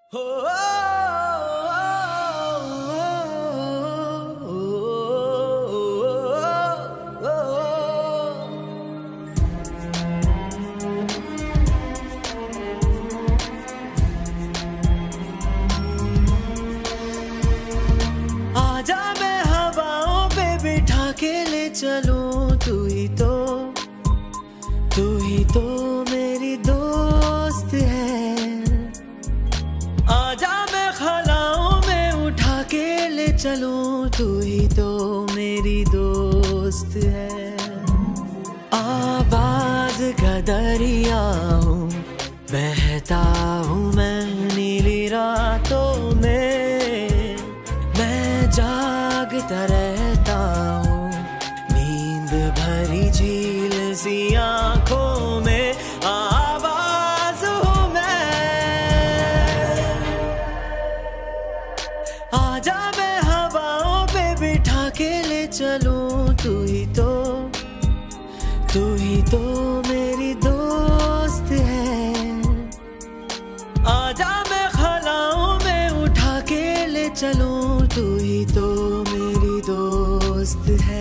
आजा मैं हवाओं पे बिठा के ले चलूं, तू ही तो मेरी दोस्त है। आजा मैं खलाओं में उठा के ले चलूं, तू ही तो मेरी दोस्त है। आवाज का दरिया हूँ, बहता हूँ मैं नीली रातों में, मैं जागता रहता हूँ नींद भरी झील सी आँखों में। आवाज हूँ मैं, आजा मैं हवाओं पे बिठा के ले चलूं, तू ही तो मेरी दोस्त है। आजा मैं खलाओं में उठा के ले चलूं, तू ही तो मेरी दोस्त है।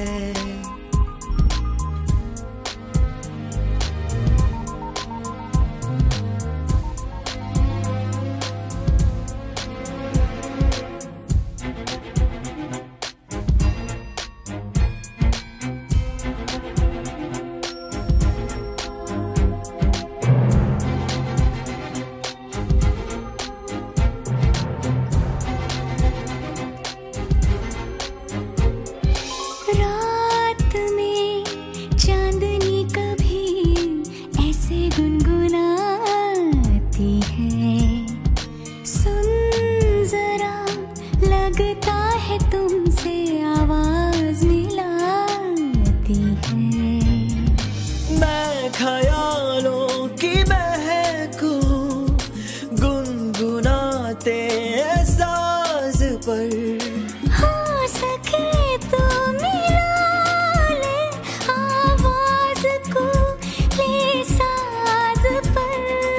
लगता है तुमसे आवाज मिलाती है। मैं ख्यालों की महक हूँ, गुनगुनाते साज पर। हो सके तो मिला ले आवाज को, ले साज पर।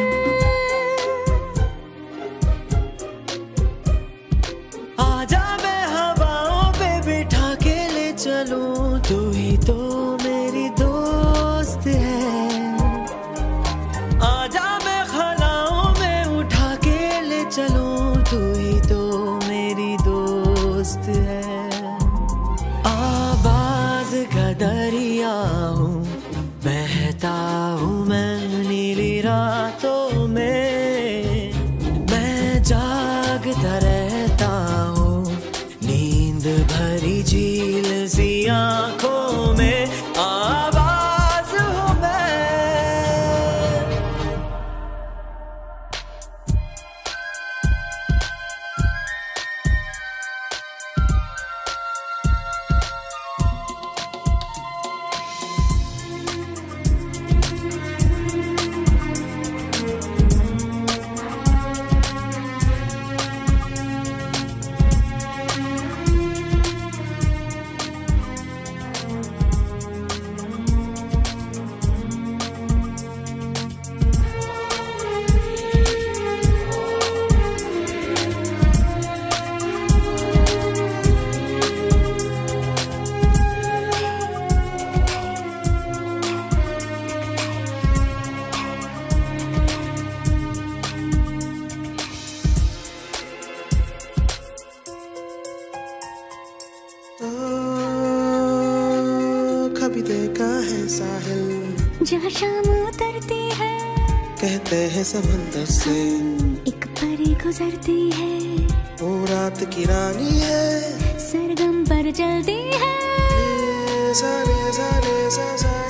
आजा मैं हवाओं पे बिठा के ले चलूं, तू ही तो मेरी दोस्त है। आजा मैं खलाओं में उठा के ले चलूं, तू ही तो मेरी दोस्त है। आवाज का दरिया हूँ, बहता हूँ मैं नीली रातों में, मैं जागता रहता हूँ नींद भरी झील सी आँखों में। आवाज हूँ मैं, कभी देखा है साहिल जहाँ शाम उतरती है, कहते हैं समंदर से एक परी गुजरती है। वो रात की रानी है, सरगम पर जलती है। सारे सारे सा